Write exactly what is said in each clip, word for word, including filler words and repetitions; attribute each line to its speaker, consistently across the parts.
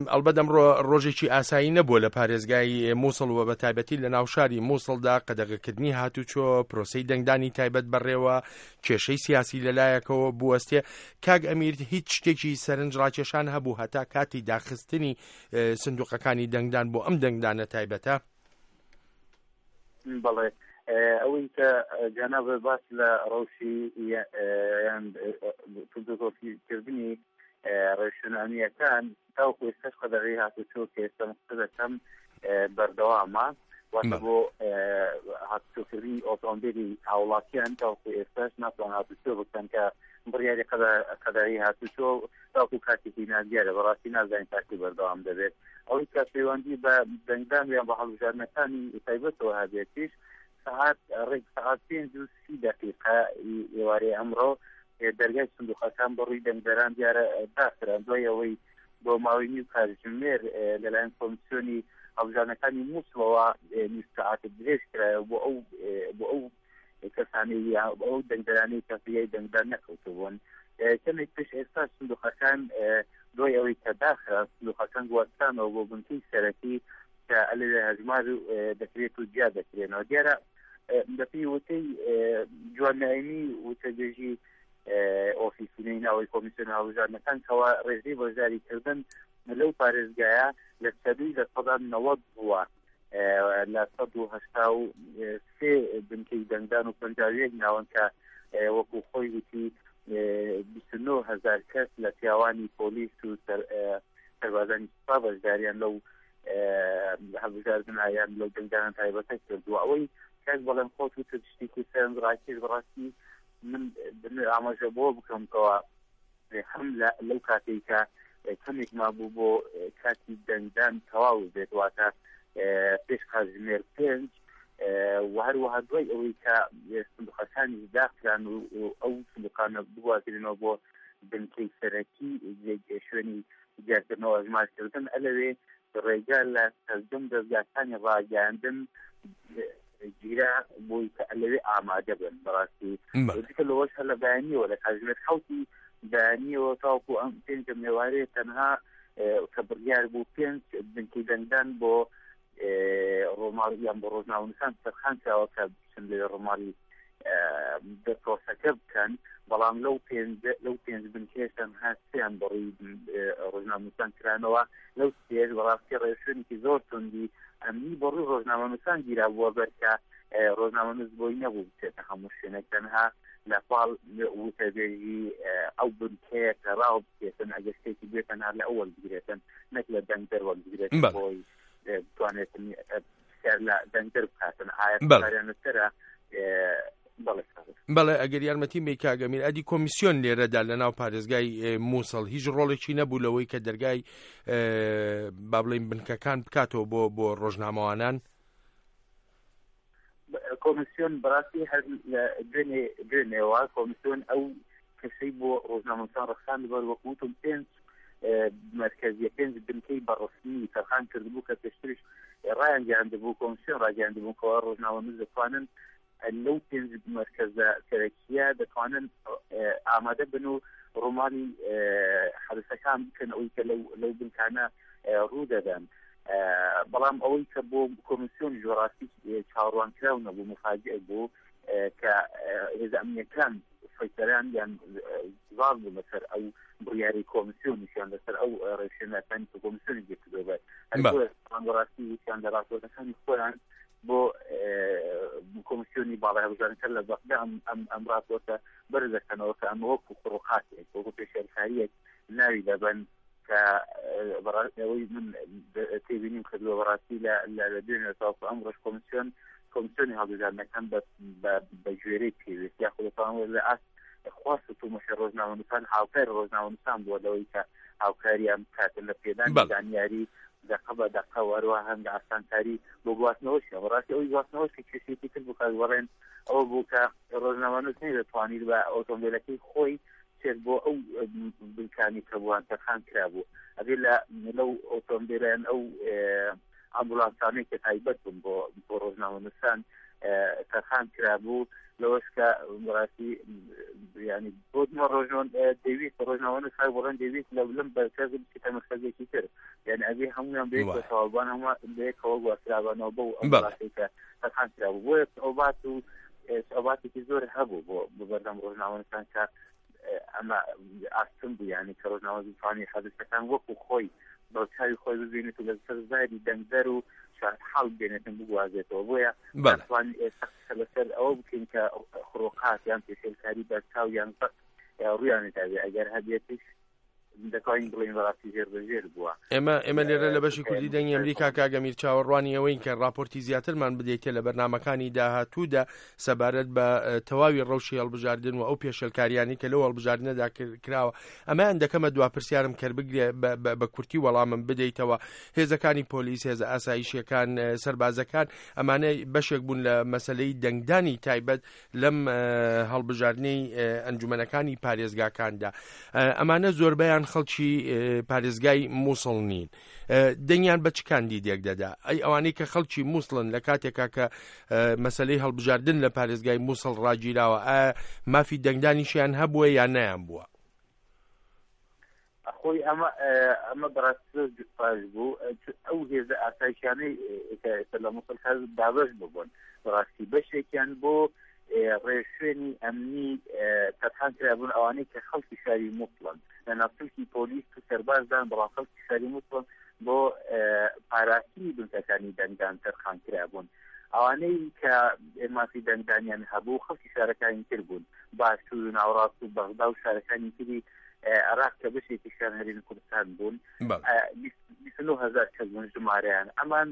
Speaker 1: ئەلبەت ئەمڕۆ ڕۆژێکی ئاسایی نەبووە لە پارێزگای مووسڵ و بە تایبەتی لە ناو شاری مووسڵدا قەدەغەکردنی هاتوچۆ پرۆسەی دەنگدانی تایبەت بەڕێوە کێشەی سیاسی لەلایەکەوە بوەستێ. کاک ئەمیر هیچ شتێکی سەرنج ڕاکێشان هەبوو هەتا کاتی داخستنی سندوقەکانی دەنگدان بۆ ئەم دەنگدانە تایبەتە؟
Speaker 2: بەڵێ ئەوەی کە جەنابە باس لە ڕەوشی یان کردنی ڕێشنانیەکان تاوەکو ئێستاش قەدەغی هاتوچۆ کە ئێستا مقتەدەکەم بەردەوامە واتە بۆ هاتوچۆکردنی ئۆتۆمبیلی هاوڵاتیان تاوەکو ئێستاش ناتوان هاتوچۆ بکەن کە بڕیاری قەدەغی هاتوچۆ تاوەکو کاتێکی نادیارە بەڕاستی نازانین تاکی بەردەوام دەبێت. ئەوەی کە پەیوەندی بە دەنگدان یان بە هەڵبژاردنەکانی تایبەتەوە هەبێتیش ساعات ڕێک ساعات پێنج و سی دقیقە ئێوارەی ئەمڕۆ دەرگای سندوقەکان بەڕووی دەنگدەران دیارە داخران دوای ئەوەی بۆ ماوەی نیو کاتژمێر لەلایەن کۆمیسیۆنی هەڵبژاردنەکانی مووسڵەوە نیو ساعات درێژ کرایەوە بۆ ئەو بۆ ئەو کەسانەی ئەو دەنگدەرانەی کەفیای دەنگدان نەکەوتبوون. کەمێک پێش ئێستا سندوقەکان دوای ئەوەی کە داخران سندوقەکان گواستانەوە بۆ بنکەی سەرەکی کە ئەلێ هەژمار دەکرێت و جیا دەکرێنەوە. دیارە دەپی وتەی جوانایمی وتەگەژی ئۆفیسینەی ناوەی کۆمیسیۆنی هەڵبژاردنەکان کەوا ڕێژەی بەشداریکردن لەو پارێزگایە لە سەدوی لە سەدان نەوەت بووە لە سەد و هەشتا و سێ بنکەی دەنگدان و پەنجاو یەک ناون کە وەکو خۆی وتی بیست و نۆ هەزار کەس لە پیاوانی پۆلیس و سەربازانی سوپا بەشداریان لەو هەڵبژاردنیان لەو دەنگدانان تایبەتە کردووە. ئەوەی کەس بەڵێم خۆت و تشتێکی سەرنج ڕاکێش بەڕاستی من ئاماژە بۆ بکەمکەوە هەم لەو کاتێککە کەمێک مابوو بۆ کاتی دەنگدان تەواو بێت واتە پێش کاتژمێر پێنج و هەروەها دوای ئەوەی کە سندوقەکانی داخران و ئەو سندوقانە بواترێنەوە بۆ بنکەی سەرەکی شوێنی دیارکردنەوە هەژمارکردن ئەلەوێ ڕێگا لە سەردەم دەستگاکانی ڕاگەاندن گیرە بۆی کە ئەلەوێ ئامادە بن. بەڕاستی دیکە لەوەش هە لە بەیانیەوە لە کاتژمێر حەوتی بەیانیەوە تاوەکو ئەم پێنجە مێوارەیە تەنها کە بڕیار بوو پێنج بنکەی دەنگدان بۆ ڕۆماڵیان بۆ ڕۆژناونووسان سەرخان کراوە کە بچن لێ ڕۆماڵی پرۆسەکە بکەن، بەڵام لەو لەو پێنج بنکێ تەنها سێیان بەڕووی ڕۆژنامەنووسان کرانەوە. لەو سێش بەڕاستی ڕێشوێنێکی زۆر توندی ئەمنی بەڕووی ڕۆژنامەنووسان گیرا بووە بەرکە ڕۆژنامەنووس بۆی نەبوو بچێتە هەموو شوێنێک تەنها لە پاڵ وتەبێژی ئەو بنکەیە کە ڕاو بکێتن ئەگەر شتێکی بێت تەنها لە ئەوەڵ بگرێتن نەک لە دەنگدەر وەڵبگرێتن بۆی بتوانێتن لە دەنگدەر بکاتن ئاەتەرە.
Speaker 1: بەڵێ ئەگەر یارمەتی می کاگەمیر ئەدی کۆمیسیۆن لێرەدا لە ناو پارێزگای مووسڵ هیچ ڕۆڵێکی نەبوو لەوەی کە دەرگای با بڵێین بنکەکان بکاتەوە بۆ بۆ ڕۆژنامەوانان؟
Speaker 2: کۆمیسیۆن بەڕاستی هەر لە دوێنێەوە کۆمیسیۆن ئەو کەسەی بۆ ڕۆژنامەنووسان ڕەخسان بەر وەکوتم پێنج مرکزیە پێنج بنکەی بەڕسمی تەرخان کردبوو کە پێشترش ڕایان گەیاندبوو کۆمیسیۆن ڕاگەیاندبوو کەوا ڕۆژنامەنووس دەتوانن لەو پێنج مرکزە سەرەکیە دەتوانن ئامادە بن و ڕۆماڵی حەدەسەکان بکەن ئەوەی کە لەو بنکانە ڕوو دەدەن. بەڵام ئەوەی کە بۆ کۆمیسیۆن ژۆڕاستی چاوەڕوانکراو نەبوو مفاجئ بوو کە هێزە ئەمنیەکان فەیتەران یان زاڵ بوو لەسەر ئەو بڕیاری کۆمیسیۆنیشیان لەسەر ئەو ڕێشێنەکانی کە کۆمیسیۆنی گرتووە بێت بەڕاستی ویسیان لە ڕاپۆرتەکانی خۆیان بۆ کۆمیسیۆنی باڵای هەڵبژاردنەکە لە بەغدا ئەم ڕاپۆرتە بەرز دەکەنەوە کە ئەمە وەکو فڕۆقاتێک وەکو پێشێرکاریەک ناوی دەبن کە ئەوەی من تێبینیم کردووە بەڕاستی لە دوێنێ تاوەکو ئەم ڕۆژ کۆمیسیۆن کۆمیسیۆنی هەڵبژاردنەکان بە ژێرەی پێویست یا خودتانەوە لە ئاست خواست و تومەشە ڕۆژنامەنووسان هاوکاری ڕۆژنامەنووسان بووە لەوەی کە هاوکاریان بکاتن لە پێدانی زانیاری دقە بە دقە وەروە هەم لە ئاسانکاری بۆ گواستنەوەشە. بەڕاستی ئەوی گواستنەوەشی کێشێتی تر بوو کارگەڕێن ئەوە بوو کە ڕۆژنامەنووس نەیدەتوانیت بە ئۆتۆمبیلەکەی خۆی چێت بۆ ئەو بنکانی کە بووان تەرخان کرابوو ئەبێ لە لەو ئۆتۆمبیلەن ئەو ئامبولانسانەی کە تایبەت بوون بۆ بۆ ڕۆژنامەنووسان تەرخان کرابوو لەوەش کە ڕاستی ینی بۆ دمە ڕۆژۆن دەویست ڕۆژناوەنە خای بۆڕەن دەویست لە لەم بەرکەز بچێتە مەرکەزێکی تر یعنی ئەبێ هەمویان بێت بە تەواوبان هەموو بەیەکەوە گواسترابانەوە بۆ ئەو ڕاستی کە تەرخان کرابوو بۆیە ئەوبات و ئەوباتێکی زۆر هەبوو بۆ بەردەم ڕۆژناوەنەکان کە ئەمە ئاستن بوو یعنی کە ڕۆژناوە زیفانی حەدیثەکان وەکو خۆی بەڵچاوی خۆی ببینێت و لەسەر زاری دەنگدەر و حال بێنێتن بگوازێتەوە بۆیە دەتوانین ئێستا لەسەر ئەوە بکەین کە خڕۆقات یان پێشێلکاری بەرچاو یان بەر ڕوویانێتاوێ ئەگەر هەبێتش دەکەین بڵین بەڕاستی ژێر بەژێر بووە.
Speaker 1: ئێمە ئێمە لێرە لە بەشی کوردی دەنگی ئەمریکا کاگەمیر چاوەڕوانی ئەوەین کە راپۆرتی زیاترمان بدەیتێ لە بەرنامەکانی داهاتوودا سەبارەت بە تەواوی ڕەوشی هەڵبژاردن و ئەو پێشێلکاریانی کە لەو هەڵبژاردنەدا کراوە. ئەمەیان دەکەمە دواپرسیارم کرد بگرێ بە کورتی وەڵامم بدەیتەوە. هێزەکانی پۆلیس، هێزە ئاسایشیەکان، سەربازەکان ئەمانە بەشێک بوون لە مەسەلەی دەنگدانی تایبەت لەم هەڵبژاردنەی ئەنجومەنەکانی پارێزگاکاندا. ئەمانە زۆربەیان خەڵکی پارێزگای مووسڵ نین. دەنگیان بە چ کاندیدێک دەدا؟ ئەی ئەوانەی کە خەڵکی مووسڵن لە کاتێکا کە مەسەلەی هەڵبژاردن لە پارێزگای مووسڵ ڕاگیراوە ئایا مافی دەنگدانیشیان هەبووە یان نەیان بووە؟
Speaker 2: خۆی ئەمە ئەمە بەڕاستی زۆر جوپاش بوو. ئەو هێزە ئاسایشیانەی لە مووسڵ دابەش ببوون بەڕاستی بەشێکیان بۆ ڕێشوێنی ئەمنی تەرخان کرابوون ئەوانەی کە خەڵکی شاری مووسڵن لە ناوچەکی پۆلیس و سەربازدان بەڵام خەڵکی شاری مووسڵن بۆ پاراستنی بنکەکانی دەنگدان تەرخان کرابوون. ئەوانەی کە مافی دەنگدانیان هەبوو خەڵکی شارەکانی تر بوون، باشوور و ناوەڕاست و بەغدا و شارەکانی تری عێراق کە بەشێکی شار هەرێمی کوردستان بوون. بیست و نۆ هەزار کەس بوون ژمارەیان. ئەمان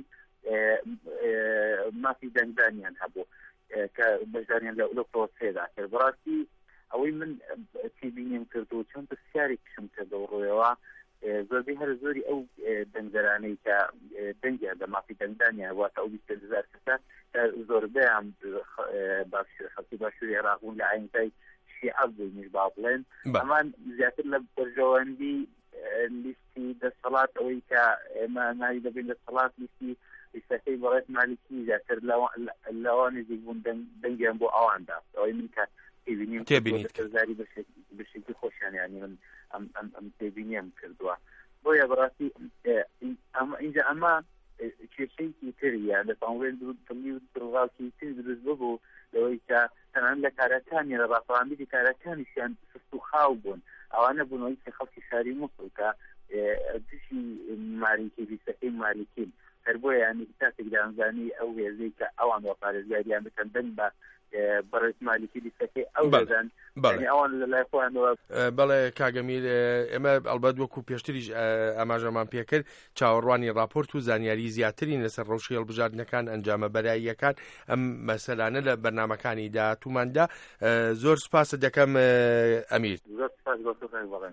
Speaker 2: مافی دەنگدانیان هەبوو کە بەشداریان لە پرۆسێدا کرد. بەڕاستی ئەوەی من تێبینیم کردو چەند پرسیارێکیشم کردەوە ڕۆیەوە زۆربەی هەر زۆری ئەو دەنگدەرانەی کە دەنگیان لە مافی دەنگدانیان واتە ئەو بیست هەزار کەسە زۆربەیان خەڵکی باشووری عێراق بوون لە عینزای شیعە بوونیش با بڵێن. ئەمان زیاتر لە بەرژەوەندی لیستی دەسەڵات ئەوەی کە ئێمە ناوی دەبین دەسەڵات لیستی لیستەکەی بەڕێز مالیکی زیاتر لەوانێکی بوون دەنگیان بۆ ئەواندا. ئەوەی من کە تێبینیم زاری بەشێکی خۆشیانیانی من ئەم تێبینیم کردووە. بۆیە بەڕاستی اینجا ئەمە کێشەیەکی تریە لە پاڵێن دڵی و دڵغاڵکی تر دروست ببوو لەوەی کە تەنانەت لە کارەکانی لە ڕاپەڕاندنی کارەکانیشیان سست و خاو بوون. ئەوانە بوونەوەی کە خەڵکی شاری مووسڵ کە دشی مالیکی لیستەکەی مالیکین هەر بۆیە ینی کاتێک دامزانی ئەو هێزەی کە ئەوان وە پارێزگاریان بکەن دەنگ بە بەڕێز مالیکی لیستەکەی ئەو دەدەن ئەوان لە لای خۆیانەوە.
Speaker 1: بەڵێ کاگەمیر، ئێمە ئەڵبەت وەکو پێشتریش ئاماژەمان پێکرد چاوەڕوانی راپۆرت و زانیاری زیاترین لەسەر ڕەوشی هەڵبژاردنەکان ئەنجامە بەراییەکان ئەم مەسەلانە لە بەرنامەکانی داهاتووماندا. زۆر سوپاس دەکەم ئەمیر.
Speaker 2: زۆر سوپاس بۆ تۆ.